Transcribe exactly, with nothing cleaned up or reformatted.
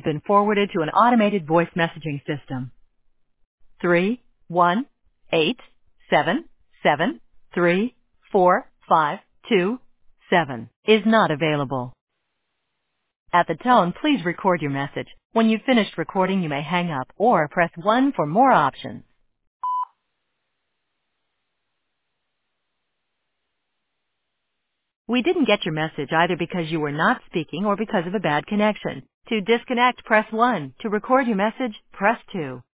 been forwarded to an automated voice messaging system. Three one eight seven seven three four five two seven is not available. At the tone, please record your message. When you've finished recording, you may hang up or press one for more options. We didn't get your message either because you were not speaking or because of a bad connection. To disconnect, press one. To record your message, press two.